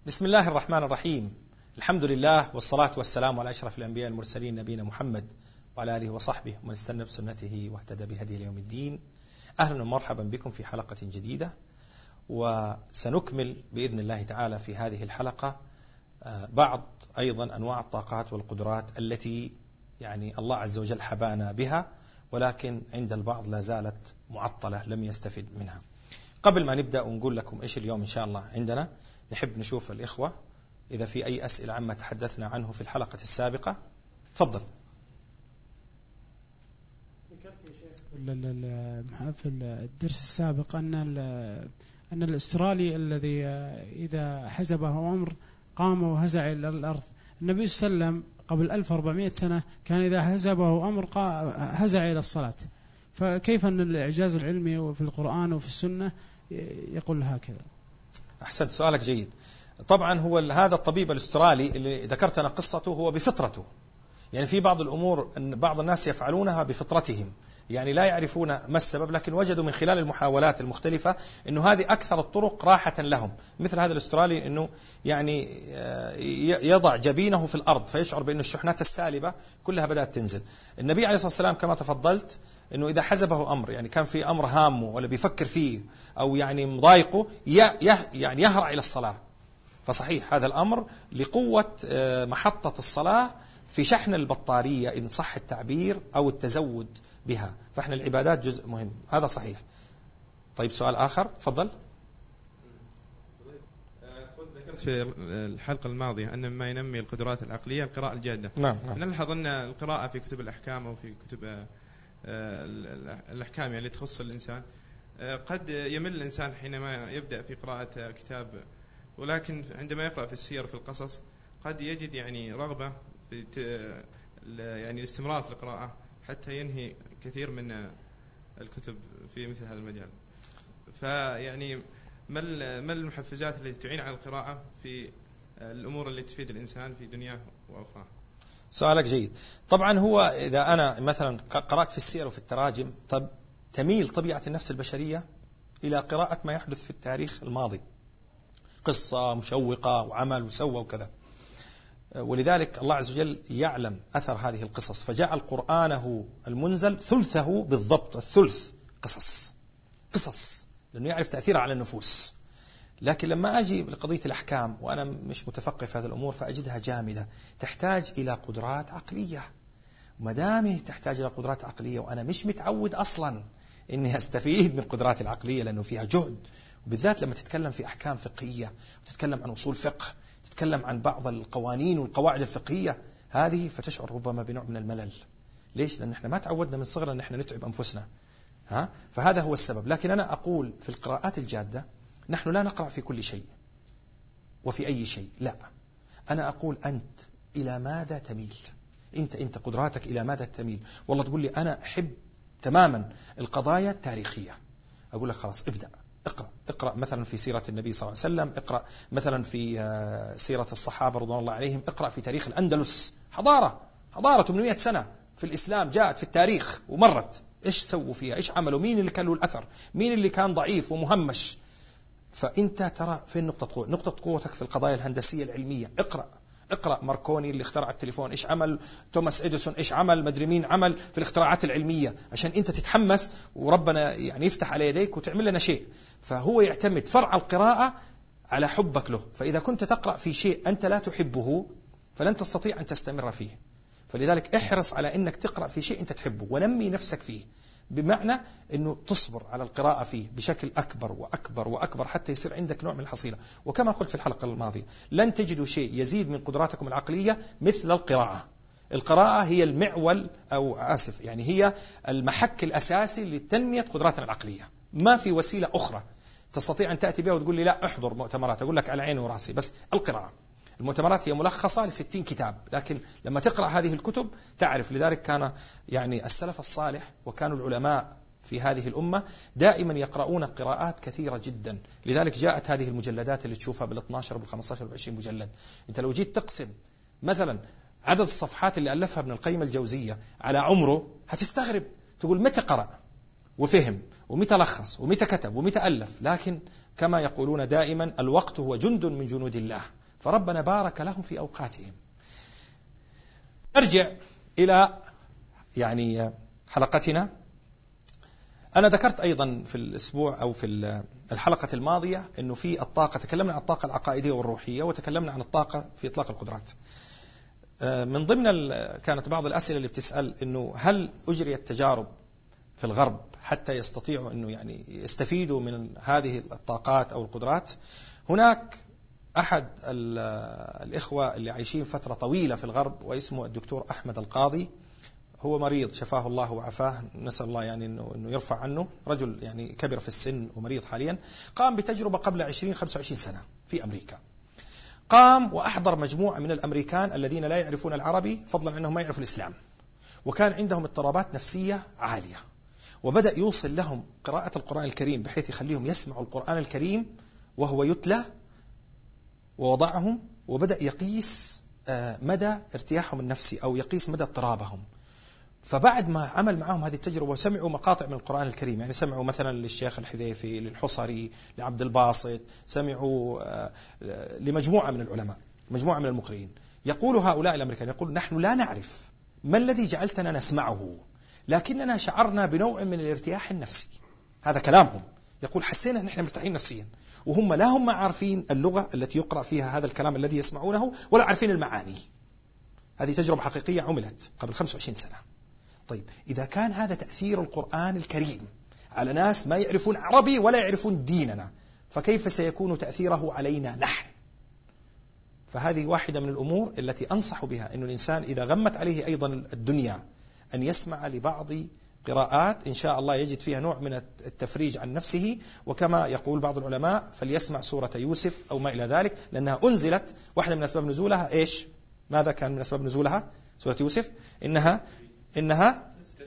بسم الله الرحمن الرحيم. الحمد لله والصلاة والسلام على أشرف الأنبياء المرسلين نبينا محمد وعلى آله وصحبه ومن استنى بسنته واهتدى بهديه ليوم الدين. أهلا ومرحبا بكم في حلقة جديدة، وسنكمل بإذن الله تعالى في هذه الحلقة بعض أيضا أنواع الطاقات والقدرات التي يعني الله عز وجل حبانا بها، ولكن عند البعض لا زالت معطلة لم يستفد منها. قبل ما نبدأ ونقول لكم إيش اليوم إن شاء الله عندنا، نحب نشوف الإخوة إذا في أي أسئلة عما تحدثنا عنه في الحلقة السابقة. تفضل. ذكرت يا شيخ في الدرس السابق أن الأسترالي الذي إذا حزبه أمر قام وهزع إلى الأرض، النبي صلى الله عليه وسلم قبل 1400 سنة كان إذا حزبه أمر هزع إلى الصلاة، فكيف أن الإعجاز العلمي في القرآن وفي السنة يقول هكذا؟ أحسنت، سؤالك جيد. طبعا هو هذا الطبيب الأسترالي اللي ذكرت أنا قصته هو بفطرته، يعني في بعض الأمور أن بعض الناس يفعلونها بفطرتهم، يعني لا يعرفون ما السبب، لكن وجدوا من خلال المحاولات المختلفة أنه هذه أكثر الطرق راحة لهم. مثل هذا الأسترالي أنه يعني يضع جبينه في الأرض فيشعر بأن الشحنات السالبة كلها بدأت تنزل. النبي عليه الصلاة والسلام كما تفضلت أنه إذا حزبه أمر، يعني كان في أمر هامه ولا بيفكر فيه أو يعني مضايقه، يعني يهرع إلى الصلاة. فصحيح هذا الأمر لقوة محطة الصلاة في شحن البطارية إن صح التعبير أو التزود بها، فإحنا العبادات جزء مهم، هذا صحيح. طيب سؤال آخر، تفضل. ذكرت في الحلقة الماضية أن ما ينمي القدرات العقلية القراءة الجادة. نعم. نلاحظ أن القراءة في كتب الأحكام أو في كتب الأحكام يعني تخص الإنسان قد يمل الإنسان حينما يبدأ في قراءة كتاب، ولكن عندما يقرأ في السير في القصص قد يجد يعني رغبة في يعني الاستمرار في القراءة حتى ينهي كثير من الكتب في مثل هذا المجال. فيعني ما المحفزات التي تعين على القراءة في الأمور التي تفيد الإنسان في دنياه وأخرى؟ سؤالك جيد. طبعا هو إذا أنا مثلا قرأت في السير وفي التراجم، طب تميل طبيعة النفس البشرية إلى قراءة ما يحدث في التاريخ الماضي، قصة مشوقة وعمل وسوى وكذا، ولذلك الله عز وجل يعلم أثر هذه القصص فجعل قرآنه المنزل ثلثه بالضبط، الثلث قصص لأنه يعرف تأثيره على النفوس. لكن لما أجي لقضية الأحكام وأنا مش متفقه في هذه الأمور فأجدها جامدة، تحتاج إلى قدرات عقلية. ومدامه تحتاج إلى قدرات عقلية وأنا مش متعود أصلا إني أستفيد من قدرات العقلية لأنه فيها جهد، وبالذات لما تتكلم في أحكام فقهية وتتكلم عن أصول فقه، تتكلم عن بعض القوانين والقواعد الفقهية هذه، فتشعر ربما بنوع من الملل. ليش؟ لأن احنا ما تعودنا من صغرنا أن احنا نتعب أنفسنا، فهذا هو السبب. لكن أنا أقول في القراءات الجادة نحن لا نقرأ في كل شيء وفي أي شيء، لا، أنا أقول أنت إلى ماذا تميل، أنت قدراتك إلى ماذا تميل. والله تقول لي أنا أحب تماما القضايا التاريخية، أقول لك خلاص ابدأ اقرأ مثلا في سيرة النبي صلى الله عليه وسلم، اقرأ مثلا في سيرة الصحابة رضوان الله عليهم، اقرأ في تاريخ الأندلس، حضارة 800 سنة في الإسلام جاءت في التاريخ ومرت، إيش سووا فيها، إيش عملوا، مين اللي كان له الأثر، مين اللي كان ضعيف ومهمش. فأنت ترى فين نقطة قوتك في القضايا الهندسية العلمية، اقرأ ماركوني اللي اخترع التليفون إيش عمل، توماس إديسون إيش عمل، مدري مين عمل في الاختراعات العلمية، عشان أنت تتحمس وربنا يعني يفتح على يديك وتعمل لنا شيء. فهو يعتمد فرع القراءة على حبك له، فإذا كنت تقرأ في شيء أنت لا تحبه فلن تستطيع أن تستمر فيه. فلذلك احرص على أنك تقرأ في شيء أنت تحبه ونمي نفسك فيه، بمعنى أنه تصبر على القراءة فيه بشكل أكبر وأكبر وأكبر حتى يصير عندك نوع من الحصيلة. وكما قلت في الحلقة الماضية لن تجدوا شيء يزيد من قدراتكم العقلية مثل القراءة هي المعول أو آسف يعني هي المحك الأساسي لتنمية قدراتنا العقلية. ما في وسيلة أخرى تستطيع أن تأتي بها وتقول لي لا احضر مؤتمرات، أقول لك على عيني وراسي، بس القراءة. المؤتمرات هي ملخصة ل60 كتاب، لكن لما تقرأ هذه الكتب تعرف. لذلك كان يعني السلف الصالح وكانوا العلماء في هذه الأمة دائما يقرؤون قراءات كثيرة جدا. لذلك جاءت هذه المجلدات اللي تشوفها بال12 وبال15 وبال20 مجلد. أنت لو جيت تقسم مثلا عدد الصفحات اللي ألفها ابن القيم الجوزية على عمره هتستغرب، تقول متى قرأ وفهم ومتى لخص ومتى كتب ومتى ألف، لكن كما يقولون دائما الوقت هو جند من جنود الله، فربنا بارك لهم في أوقاتهم. نرجع إلى حلقتنا. أنا ذكرت أيضا في الأسبوع أو في الحلقة الماضية أنه في الطاقة، تكلمنا عن الطاقة العقائدية والروحية، وتكلمنا عن الطاقة في إطلاق القدرات. من ضمن كانت بعض الأسئلة اللي بتسأل أنه هل أجريت تجارب في الغرب حتى يستطيعوا أنه يستفيدوا من هذه الطاقات أو القدرات. هناك أحد الإخوة اللي عايشين فترة طويلة في الغرب واسمه الدكتور أحمد القاضي، هو مريض شفاه الله وعافاه، نسأل الله أنه يرفع عنه، رجل كبر في السن ومريض حاليا، قام بتجربة قبل 20-25 سنة في أمريكا. قام وأحضر مجموعة من الأمريكان الذين لا يعرفون العربي، فضلا أنهم ما يعرفوا الإسلام، وكان عندهم اضطرابات نفسية عالية، وبدأ يوصل لهم قراءة القرآن الكريم بحيث يخليهم يسمعوا القرآن الكريم وهو يتلى، ووضعهم وبدأ يقيس مدى ارتياحهم النفسي أو يقيس مدى اضطرابهم. فبعد ما عمل معهم هذه التجربة وسمعوا مقاطع من القرآن الكريم، سمعوا مثلا للشيخ الحذيفي، للحصري، لعبد الباسط، سمعوا لمجموعة من العلماء، مجموعة من المقرئين، يقول هؤلاء الأمريكان، يقول نحن لا نعرف ما الذي جعلتنا نسمعه، لكننا شعرنا بنوع من الارتياح النفسي. هذا كلامهم، يقول حسينا أن احنا مرتاحين نفسيا، وهم لا هم عارفين اللغة التي يقرأ فيها هذا الكلام الذي يسمعونه، ولا عارفين المعاني. هذه تجربة حقيقية عملت قبل 25 سنة. طيب إذا كان هذا تأثير القرآن الكريم على ناس ما يعرفون عربي ولا يعرفون ديننا، فكيف سيكون تأثيره علينا نحن؟ فهذه واحدة من الأمور التي أنصح بها، أن الإنسان إذا غمت عليه أيضا الدنيا أن يسمع لبعض قراءات إن شاء الله يجد فيها نوع من التفريج عن نفسه. وكما يقول بعض العلماء فليسمع سورة يوسف أو ما إلى ذلك، لأنها أنزلت، واحدة من أسباب نزولها إيش؟ ماذا كان من أسباب نزولها سورة يوسف؟ إنها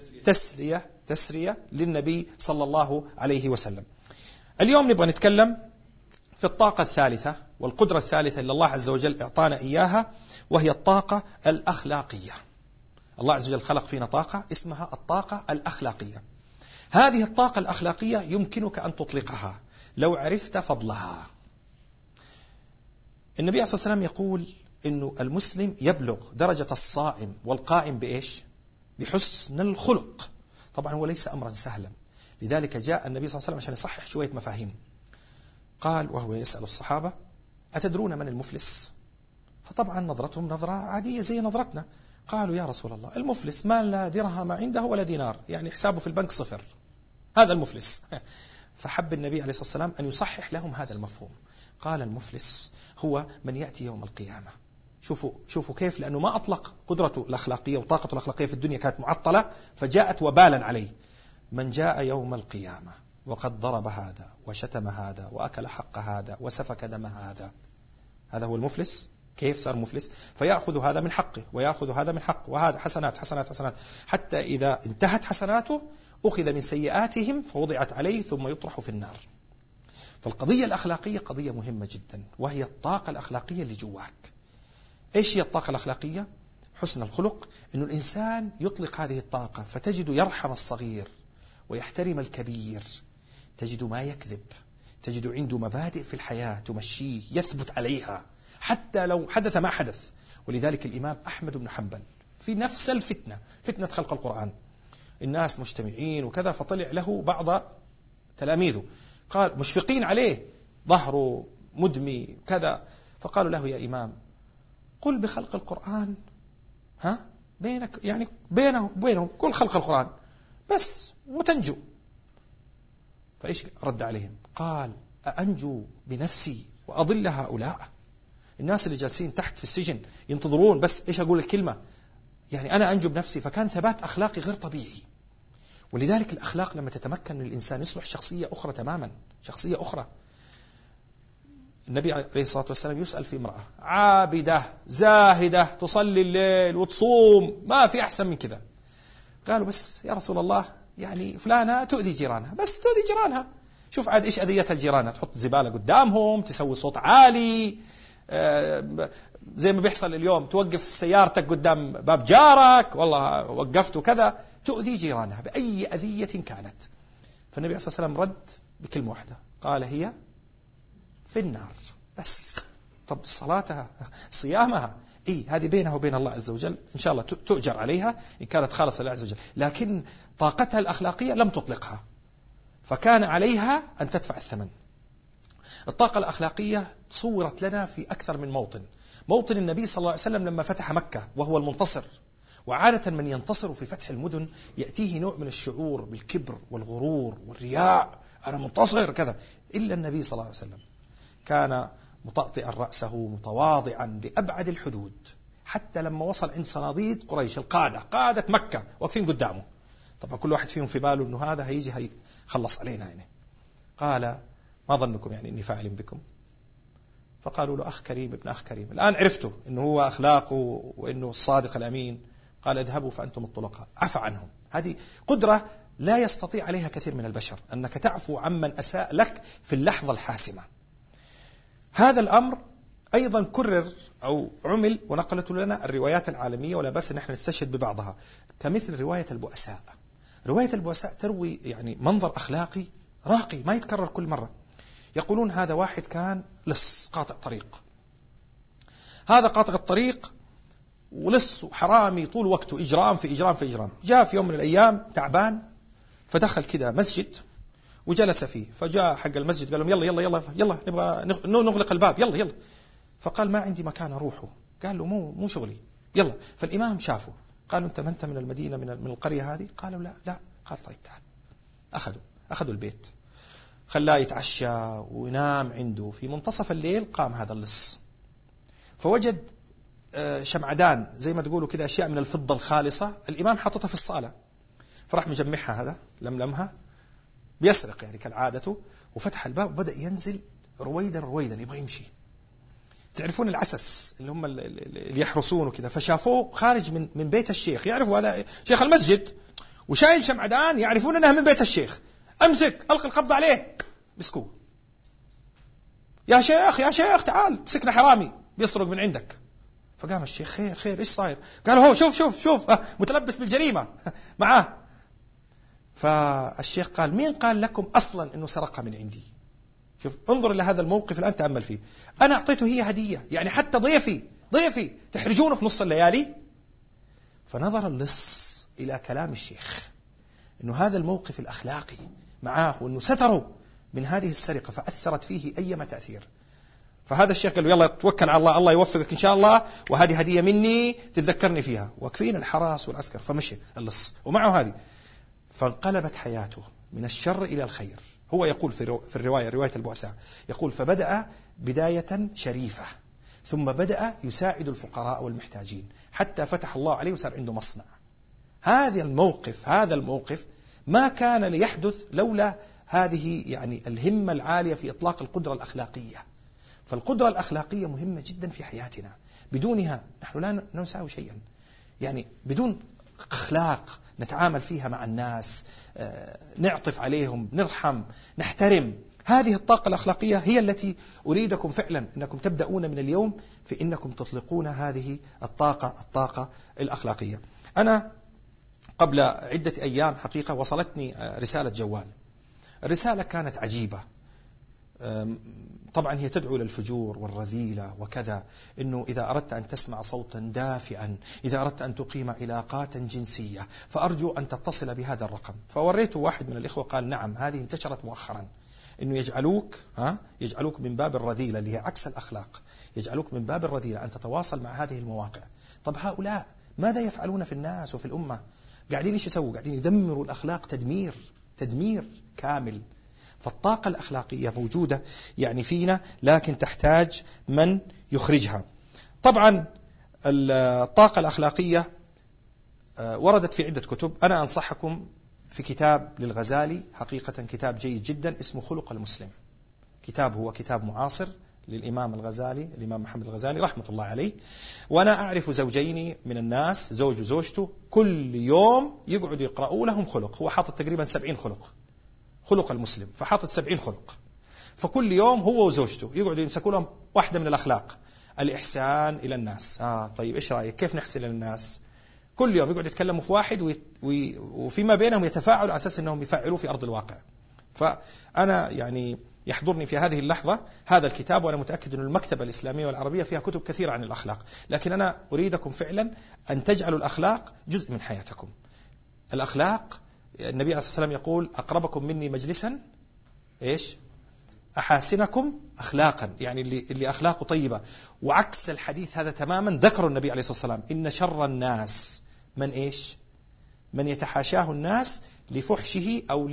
تسلية للنبي صلى الله عليه وسلم. اليوم نبغى نتكلم في الطاقة الثالثة والقدرة الثالثة اللي الله عز وجل اعطانا إياها، وهي الطاقة الأخلاقية. الله عز وجل خلق فينا طاقة اسمها الطاقة الأخلاقية. هذه الطاقة الأخلاقية يمكنك أن تطلقها لو عرفت فضلها. النبي عليه الصلاة والسلام يقول إنه المسلم يبلغ درجة الصائم والقائم بإيش؟ بحسن الخلق. طبعا هو ليس أمرا سهلا، لذلك جاء النبي صلى الله عليه وسلم عشان يصحح شوية مفاهيم. قال وهو يسأل الصحابة أتدرون من المفلس؟ فطبعا نظرتهم نظرة عادية زي نظرتنا. قالوا يا رسول الله المفلس ما لا درهم عنده ولا دينار، حسابه في البنك صفر، هذا المفلس. فحب النبي عليه الصلاة والسلام أن يصحح لهم هذا المفهوم. قال المفلس هو من يأتي يوم القيامة. شوفوا كيف، لأنه ما أطلق قدرته الأخلاقية وطاقته الأخلاقية في الدنيا كانت معطلة، فجاءت وبالا عليه. من جاء يوم القيامة وقد ضرب هذا وشتم هذا وأكل حق هذا وسفك دم هذا، هذا هو المفلس. كيف صار مفلس؟ فيأخذ هذا من حقه ويأخذ هذا من حقه، وهذا حسنات حسنات حسنات، حتى إذا انتهت حسناته أخذ من سيئاتهم فوضعت عليه ثم يطرح في النار. فالقضية الأخلاقية قضية مهمة جدا، وهي الطاقة الأخلاقية اللي جواك. إيش هي الطاقة الأخلاقية؟ حسن الخلق. إنه الإنسان يطلق هذه الطاقة فتجد يرحم الصغير ويحترم الكبير، تجد ما يكذب، تجد عنده مبادئ في الحياة تمشيه، يثبت عليها حتى لو حدث ما حدث. ولذلك الإمام أحمد بن حنبل في نفس فتنة خلق القرآن، الناس مجتمعين وكذا، فطلع له بعض تلاميذه قال مشفقين عليه، ظهره مدمي كذا، فقالوا له يا إمام قل بخلق القرآن، بينك بينهم كل خلق القرآن بس وتنجو. فإيش رد عليهم؟ قال أأنجو بنفسي وأضل هؤلاء؟ الناس اللي جالسين تحت في السجن ينتظرون بس إيش أقول الكلمة، أنا أنجو بنفسي. فكان ثبات أخلاقي غير طبيعي. ولذلك الأخلاق لما تتمكن من الإنسان يصبح شخصية أخرى تماما، شخصية أخرى. النبي عليه الصلاة والسلام يسأل في امرأة عابدة زاهدة تصلي الليل وتصوم، ما في أحسن من كذا. قالوا بس يا رسول الله فلانة تؤذي جيرانها، بس تؤذي جيرانها، شوف عاد إيش أذيتها الجيران، تحط زبالة قدامهم، تسوي صوت عالي، زي ما بيحصل اليوم توقف سيارتك قدام باب جارك، والله وقفت كذا، تؤذي جيرانها بأي أذية كانت. فالنبي صلى الله عليه وسلم رد بكلمة واحدة، قال هي في النار بس. طب صلاتها صيامها هذه بينها وبين الله عز وجل، إن شاء الله تؤجر عليها إن كانت خالصة لله عز وجل، لكن طاقتها الأخلاقية لم تطلقها، فكان عليها أن تدفع الثمن. الطاقة الأخلاقية صورت لنا في أكثر من موطن النبي صلى الله عليه وسلم لما فتح مكة وهو المنتصر. وعادة من ينتصر في فتح المدن يأتيه نوع من الشعور بالكبر والغرور والرياء، أنا منتصر كذا، إلا النبي صلى الله عليه وسلم كان مطأطئا رأسه متواضعا لأبعد الحدود، حتى لما وصل عند صناديد قريش قادة مكة واقفين قدامه، طبعا كل واحد فيهم في باله أنه هذا هيجي هيخلص علينا يعني. قال ما ظنكم يعني إني فاعل بكم؟ فقالوا له أخ كريم ابن أخ كريم، الآن عرفتوا أنه هو أخلاقه وأنه الصادق الأمين. قال اذهبوا فأنتم الطلقاء، عفى عنهم. هذه قدرة لا يستطيع عليها كثير من البشر، أنك تعفو عمن أساء لك في اللحظة الحاسمة. هذا الأمر أيضا كرر أو عمل ونقلت لنا الروايات العالمية، ولا بس نحن نستشهد ببعضها، كمثل رواية البؤساء. رواية البؤساء تروي يعني منظر أخلاقي راقي ما يتكرر كل مرة. يقولون هذا واحد كان لص قاطع طريق، هذا قاطع الطريق ولص وحرامي طول وقته، إجرام في إجرام في إجرام. جاء في يوم من الأيام تعبان فدخل كده مسجد وجلس فيه، فجاء حق المسجد قال لهم يلا يلا يلا يلا نبغى نغلق الباب يلا يلا. فقال ما عندي مكان أروحه. قال له مو شغلي يلا. فالإمام شافه قالوا أنت ما أنت من المدينة من القرية هذه؟ قالوا لا. قال طيب تعال. أخذوا البيت، خلاه يتعشى وينام عنده. في منتصف الليل قام هذا اللص فوجد شمعدان زي ما تقولوا كده أشياء من الفضة الخالصة، الإمام حطتها في الصالة، فراح مجمعها هذا لملمها بيسرق يعني كالعادته، وفتح الباب وبدأ ينزل رويدا يبغى يمشي. تعرفون العسس اللي هم اللي يحرسونه كده، فشافوه خارج من بيت الشيخ، يعرفوا هذا شيخ المسجد وشايل شمعدان، يعرفون أنها من بيت الشيخ. أمسك ألقي القبض عليه، مسكوه. يا شيخ تعال، مسكنا حرامي بيسرق من عندك. فقام الشيخ خير إيش صاير؟ قالوا هو شوف متلبس بالجريمة معاه. فالشيخ قال مين قال لكم أصلا أنه سرقها من عندي؟ شوف انظر إلى هذا الموقف الآن، تأمل فيه. أنا أعطيته هي هدية، يعني حتى ضيفي تحرجونه في نص الليالي. فنظر اللص إلى كلام الشيخ أنه هذا الموقف الأخلاقي معاه وأنه ستره من هذه السرقة فأثرت فيه أيما تأثير. فهذا الشيخ قال له يلا توكل على الله يوفقك إن شاء الله، وهذه هدية مني تتذكرني فيها، وكفين الحراس والعسكر. فمشي اللص ومعه هذه، فانقلبت حياته من الشر إلى الخير. هو يقول في رواية البؤساء، يقول فبدأ بداية شريفة، ثم بدأ يساعد الفقراء والمحتاجين حتى فتح الله عليه وصار عنده مصنع. هذا الموقف ما كان ليحدث لولا هذه يعني الهمة العالية في إطلاق القدرة الأخلاقية. فالقدرة الأخلاقية مهمة جدا في حياتنا، بدونها نحن لا نساوي شيئا. يعني بدون أخلاق نتعامل فيها مع الناس، نعطف عليهم، نرحم، نحترم، هذه الطاقة الأخلاقية هي التي أريدكم فعلا أنكم تبدأون من اليوم في أنكم تطلقون هذه الطاقة الأخلاقية. أنا قبل عدة أيام حقيقة وصلتني رسالة جوال. الرسالة كانت عجيبة، طبعا هي تدعو للفجور والرذيلة وكذا، إنه إذا أردت أن تسمع صوتا دافئا، إذا أردت أن تقيم علاقات جنسية، فأرجو أن تتصل بهذا الرقم. فوريته واحد من الإخوة قال نعم هذه انتشرت مؤخرا، إنه يجعلوك من باب الرذيلة اللي هي عكس الأخلاق، يجعلوك من باب الرذيلة أن تتواصل مع هذه المواقع. طب هؤلاء ماذا يفعلون في الناس وفي الأمة؟ قاعدين إيش يسووا؟ قاعدين يدمروا الأخلاق تدمير كامل. فالطاقة الأخلاقية موجودة يعني فينا، لكن تحتاج من يخرجها. طبعا الطاقة الأخلاقية وردت في عدة كتب. أنا أنصحكم في كتاب للغزالي، حقيقة كتاب جيد جدا، اسمه خلق المسلم. هو كتاب معاصر للإمام الغزالي، الإمام محمد الغزالي رحمة الله عليه. وأنا أعرف زوجين من الناس، زوج وزوجته، كل يوم يقعدوا يقرأوا لهم خلق. هو حاطط تقريبا 70 خلق المسلم، فحاطط 70 خلق. فكل يوم هو وزوجته يقعدوا يمسكوا لهم واحدة من الأخلاق، الإحسان إلى الناس. طيب إيش رأيك كيف نحسن إلى الناس؟ كل يوم يقعدوا يتكلموا في واحد وفيما بينهم يتفاعلوا على أساس أنهم يفعلوا في أرض الواقع. فأنا يعني يحضرني في هذه اللحظة هذا الكتاب، وأنا متأكد أن المكتبة الإسلامية والعربية فيها كتب كثيرة عن الأخلاق، لكن أنا أريدكم فعلا أن تجعلوا الأخلاق جزء من حياتكم. الأخلاق، النبي عليه الصلاة والسلام يقول أقربكم مني مجلسا إيش؟ أحاسنكم أخلاقا، يعني اللي أخلاقه طيبة. وعكس الحديث هذا تماما ذكر النبي عليه الصلاة والسلام إن شر الناس من إيش؟ من يتحاشاه الناس لفحشه أو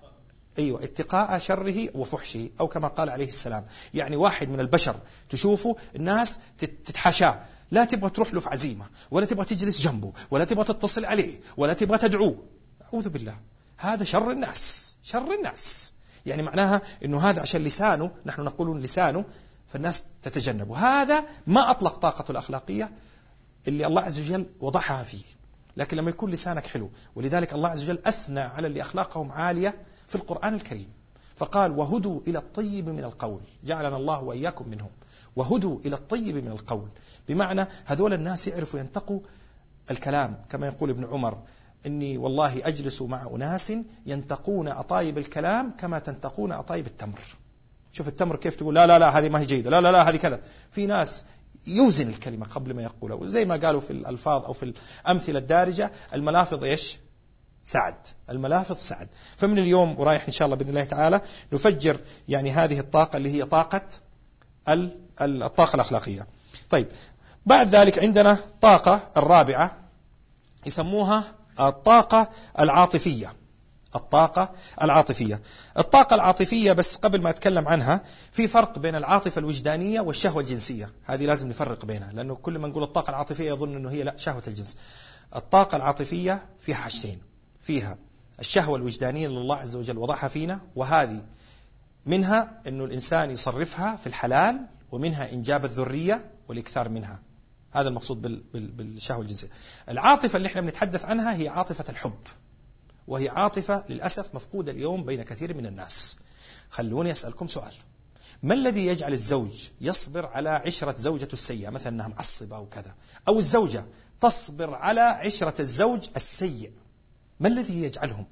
اتقاء شره وفحشه، أو كما قال عليه السلام. يعني واحد من البشر تشوفه الناس تتحاشاه، لا تبغى تروح له في عزيمة، ولا تبغى تجلس جنبه، ولا تبغى تتصل عليه، ولا تبغى تدعوه. أعوذ بالله، هذا شر الناس، شر الناس. يعني معناها أنه هذا عشان لسانه، نحن نقول لسانه، فالناس تتجنبه. هذا ما أطلق طاقته الأخلاقية اللي الله عز وجل وضعها فيه. لكن لما يكون لسانك حلو، ولذلك الله عز وجل أثنى على اللي أخلاقهم عالية في القرآن الكريم، فقال وهدوا إلى الطيب من القول، جعلنا الله وإياكم منهم. وهدوا إلى الطيب من القول، بمعنى هذول الناس يعرفوا ينتقوا الكلام، كما يقول ابن عمر إني والله أجلس مع أناس ينتقون أطايب الكلام كما تنتقون أطايب التمر. شوف التمر كيف تقول لا لا لا هذه ما هي جيدة، لا لا لا هذه كذا. في ناس يوزن الكلمة قبل ما يقولها، زي ما قالوا في الألفاظ أو في الأمثلة الدارجة، الملافظ إيش؟ سعد، الملافظ سعد. فمن اليوم ورايح إن شاء الله بإذن الله تعالى نفجر يعني هذه الطاقة اللي هي طاقة الطاقة الأخلاقية. طيب، بعد ذلك عندنا طاقة الرابعة يسموها الطاقة العاطفية. الطاقة العاطفية. الطاقة العاطفية، بس قبل ما أتكلم عنها، في فرق بين العاطفة الوجدانية والشهوة الجنسية. هذه لازم نفرق بينها، لأنه كل ما نقول الطاقة العاطفية يظن أنه هي لا، شهوة الجنس. الطاقة العاطفية فيها حاجتين، فيها الشهوة الوجدانية اللي الله عز وجل وضعها فينا، وهذه منها أنه الإنسان يصرفها في الحلال، ومنها إنجاب الذرية والإكثار منها. هذا المقصود بالشهوة الجنسية. العاطفة اللي احنا بنتحدث عنها هي عاطفة الحب، وهي عاطفة للأسف مفقودة اليوم بين كثير من الناس. خلوني أسألكم سؤال: ما الذي يجعل الزوج يصبر على عشرة زوجته السيئة، مثلا أنها معصبة أو كذا، أو الزوجة تصبر على عشرة الزوج السيء؟ ما الذي يجعلهم؟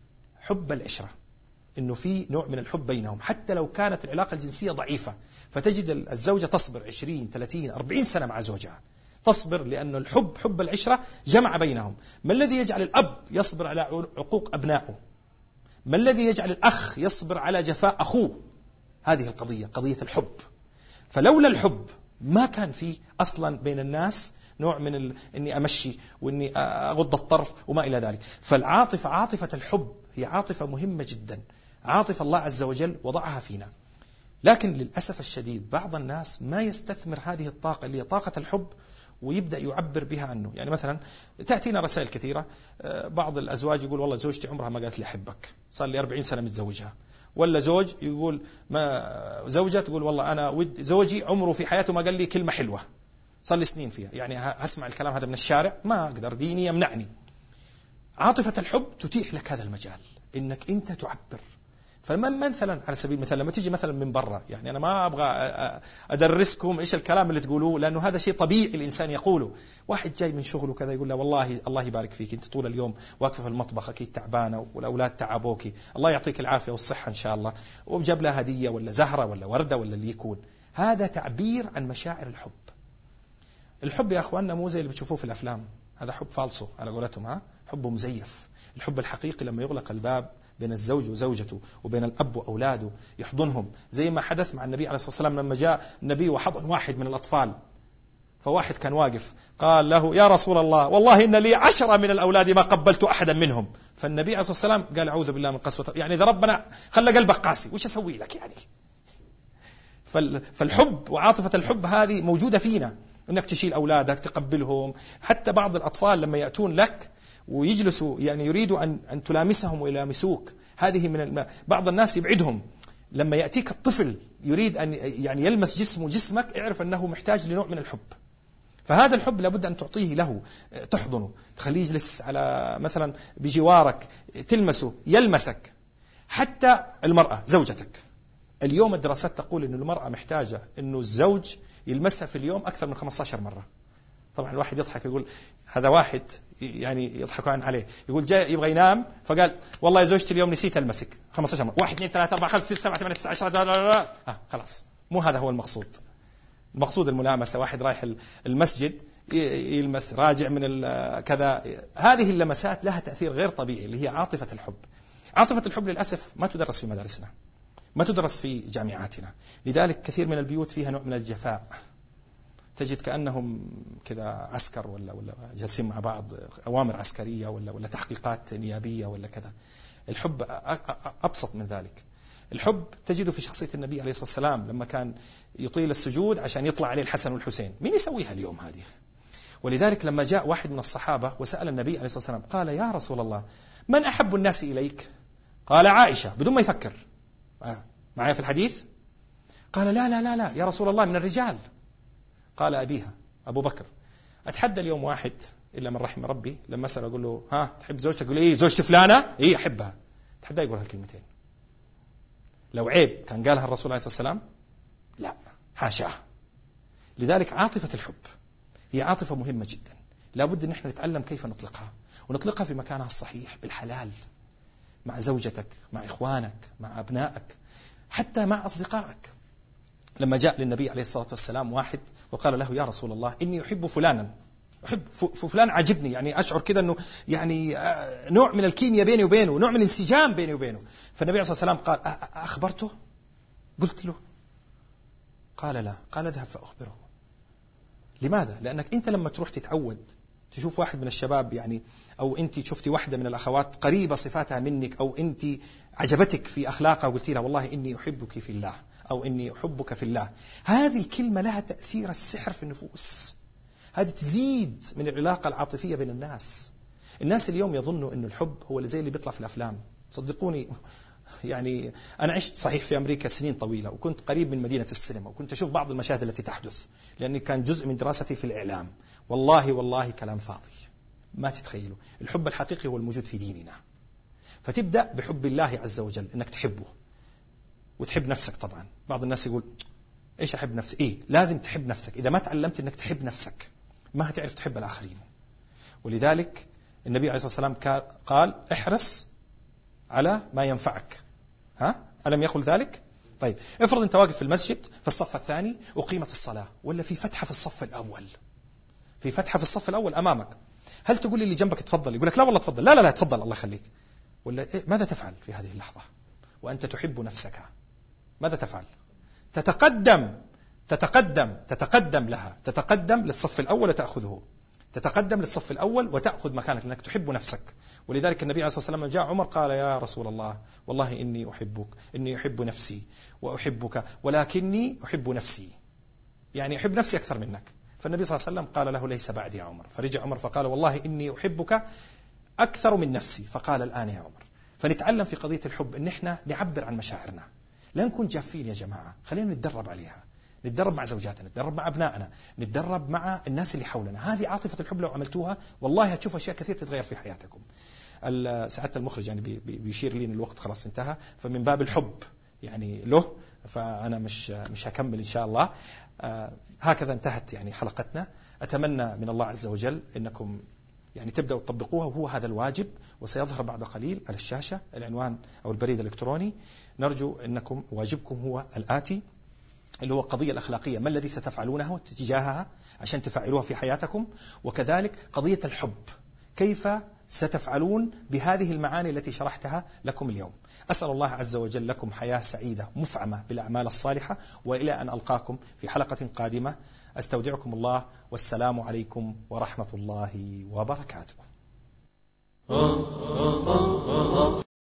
حب العشرة، إنه في نوع من الحب بينهم، حتى لو كانت العلاقة الجنسية ضعيفة، فتجد الزوجة تصبر 20 30 40 سنة مع زوجها، تصبر لأن الحب، حب العشرة جمع بينهم. ما الذي يجعل الأب يصبر على عقوق أبنائه؟ ما الذي يجعل الأخ يصبر على جفاء أخوه؟ هذه القضية، قضية الحب. فلولا الحب ما كان في أصلا بين الناس نوع من إني أمشي وإني أغض الطرف وما إلى ذلك. فالعاطفة، عاطفة الحب، هي عاطفة مهمة جدا، عاطفة الله عز وجل وضعها فينا. لكن للأسف الشديد بعض الناس ما يستثمر هذه الطاقة اللي هي طاقة الحب ويبدأ يعبر بها عنه. يعني مثلا تأتينا رسائل كثيرة، بعض الأزواج يقول والله زوجتي عمرها ما قالت لي أحبك، صار لي 40 سنة متزوجها. ولا زوج يقول، ما زوجة تقول والله أنا زوجي عمره في حياته ما قال لي كلمة حلوة، صار لي سنين فيها، يعني هسمع الكلام هذا من الشارع ما أقدر، ديني يمنعني. عاطفة الحب تتيح لك هذا المجال إنك أنت تعبر. فمثلا على سبيل المثال لما تيجي مثلا من برا، يعني أنا ما أبغى أدرسكم إيش الكلام اللي تقولوه، لأنه هذا شيء طبيعي الإنسان يقوله. واحد جاي من شغله كذا يقول له والله الله يبارك فيك، أنت طول اليوم واقفة في المطبخ أكيد تعبانة والأولاد تعبوك، الله يعطيك العافية والصحة إن شاء الله، وجاب لها هدية ولا زهرة ولا وردة ولا اللي يكون. هذا تعبير عن مشاعر الحب. الحب يا أخواننا مو زي اللي بتشوفوه في الأفلام، هذا حب فالصو على قولتهم، حب مزيف. الحب الحقيقي لما يغلق الباب بين الزوج وزوجته وبين الأب وأولاده، يحضنهم زي ما حدث مع النبي عليه الصلاة والسلام لما جاء النبي وحضن واحد من الأطفال. فواحد كان واقف قال له يا رسول الله والله إن لي 10 من الأولاد ما قبلت أحدا منهم. فالنبي عليه الصلاة والسلام قال أعوذ بالله من قسوة، يعني إذا ربنا خلى قلبك قاسي وش أسوي لك يعني. فالحب وعاطفة الحب هذه موجودة فينا، إنك تشيل أولادك تقبلهم. حتى بعض الأطفال لما يأتون لك ويجلسوا يعني يريدوا أن تلامسهم ويلامسوك، هذه من بعض الناس يبعدهم. لما يأتيك الطفل يريد أن يعني يلمس جسمك، اعرف أنه محتاج لنوع من الحب. فهذا الحب لابد أن تعطيه له، تحضنه، تخليه يجلس على مثلا بجوارك، تلمسه، يلمسك. حتى المرأة زوجتك، اليوم الدراسات تقول أن المرأة محتاجة أنه الزوج يلمسها في اليوم أكثر من 15 مرة. طبعا الواحد يضحك يقول هذا واحد يعني يضحكون عليه، يقول جاء يبغى ينام فقال والله يا زوجتي اليوم نسيت المسك 15 مرة، 1 2 3 4 5 6 7 8 9 10 خلاص. مو هذا هو المقصود. المقصود الملامسة، واحد رايح المسجد يلمس، راجع من كذا. هذه اللمسات لها تأثير غير طبيعي اللي هي عاطفة الحب. عاطفة الحب للأسف ما تدرس في مدارسنا، ما تدرس في جامعاتنا، لذلك كثير من البيوت فيها نوع من الجفاء، تجد كأنهم كذا عسكر ولا جالسين مع بعض، أوامر عسكرية ولا تحقيقات نيابية ولا كذا. الحب أبسط من ذلك. الحب تجده في شخصية النبي عليه الصلاة والسلام لما كان يطيل السجود عشان يطلع عليه الحسن والحسين. مين يسويها اليوم هذه؟ ولذلك لما جاء واحد من الصحابة وسأل النبي عليه الصلاة والسلام قال يا رسول الله من أحب الناس إليك؟ قال عائشة، بدون ما يفكر. معايا في الحديث؟ قال لا لا لا لا يا رسول الله من الرجال. قال أبيها أبو بكر. أتحدى اليوم واحد إلا من رحم ربي لما أسأل أقول له ها تحب زوجتك؟ يقول إيه زوجتي فلانة؟ إيه أحبها. أتحدى يقول هالكلمتين. لو عيب كان قالها الرسول عليه الصلاة والسلام؟ لا حاشاه. لذلك عاطفة الحب هي عاطفة مهمة جدا، لابد أن احنا نتعلم كيف نطلقها، ونطلقها في مكانها الصحيح بالحلال، مع زوجتك، مع إخوانك، مع أبنائك، حتى مع أصدقائك. لما جاء للنبي عليه الصلاة والسلام واحد وقال له يا رسول الله إني أحب فلانا، أحب فلان عجبني، يعني أشعر كذا أنه يعني نوع من الكيمياء بيني وبينه، نوع من الانسجام بيني وبينه. فالنبي عليه الصلاة والسلام قال أخبرته؟ قلت له؟ قال لا. قال اذهب فأخبره. لماذا؟ لأنك أنت لما تروح تتعود تشوف واحد من الشباب يعني، أو أنت شفتي واحدة من الأخوات قريبة صفاتها منك، أو أنت عجبتك في أخلاقها وقلتي لها والله إني أحبك في الله، أو إني أحبك في الله، هذه الكلمة لها تأثير السحر في النفوس. هذه تزيد من العلاقة العاطفية بين الناس. الناس اليوم يظنوا أن الحب هو اللي زي اللي بيطلع في الأفلام. صدقوني يعني أنا عشت صحيح في أمريكا سنين طويلة، وكنت قريب من مدينة السينما، وكنت أشوف بعض المشاهد التي تحدث لأني كان جزء من دراستي في الإعلام. والله كلام فاضي، ما تتخيلوا. الحب الحقيقي هو الموجود في ديننا. فتبدأ بحب الله عز وجل، إنك تحبه وتحب نفسك. طبعا بعض الناس يقول إيش أحب نفسي؟ إيه لازم تحب نفسك. إذا ما تعلمت إنك تحب نفسك ما هتعرف تحب الآخرين. ولذلك النبي عليه الصلاة والسلام قال احرص على ما ينفعك. ألم يقل ذلك؟ طيب افرض أنت واقف في المسجد في الصف الثاني وقيمت الصلاة، ولا في فتحة في الصف الأول، في فتحة في الصف الأول أمامك، هل تقول اللي جنبك تفضل؟ يقول لك لا والله تفضل. لا تفضل الله يخليك. ولا ماذا تفعل في هذه اللحظة وأنت تحب نفسك؟ ماذا تفعل؟ تتقدم لها، تتقدم للصف الأول وتأخذه، تتقدم للصف الأول وتأخذ مكانك لأنك تحب نفسك. ولذلك النبي عليه الصلاة والسلام جاء عمر قال يا رسول الله والله إني أحبك، إني أحب نفسي وأحبك ولكني أحب نفسي، يعني أحب نفسي أكثر منك. فالنبي صلى الله عليه وسلم قال له ليس بعد يا عمر. فرجع عمر فقال والله إني أحبك أكثر من نفسي. فقال الآن يا عمر. فنتعلم في قضية الحب إن إحنا نعبر عن مشاعرنا، لا نكون جافين يا جماعة. خلينا نتدرب عليها، نتدرب مع زوجاتنا، نتدرب مع أبنائنا، نتدرب مع الناس اللي حولنا. هذه عاطفة الحب لو عملتوها والله هتشوف أشياء كثير تتغير في حياتكم. سعادة المخرج يعني بيشير لي إن الوقت خلاص انتهى، فمن باب الحب يعني له، فأنا مش هكمل إن شاء الله. هكذا انتهت يعني حلقتنا. أتمنى من الله عز وجل أنكم يعني تبدأوا تطبقوها، وهو هذا الواجب. وسيظهر بعد قليل على الشاشة العنوان أو البريد الإلكتروني. نرجو أنكم واجبكم هو الآتي، اللي هو القضية الأخلاقية، ما الذي ستفعلونه تجاهها عشان تفعلوها في حياتكم، وكذلك قضية الحب كيف ستفعلون بهذه المعاني التي شرحتها لكم اليوم. أسأل الله عز وجل لكم حياة سعيدة مفعمة بالأعمال الصالحة، وإلى أن ألقاكم في حلقة قادمة أستودعكم الله، والسلام عليكم ورحمة الله وبركاته.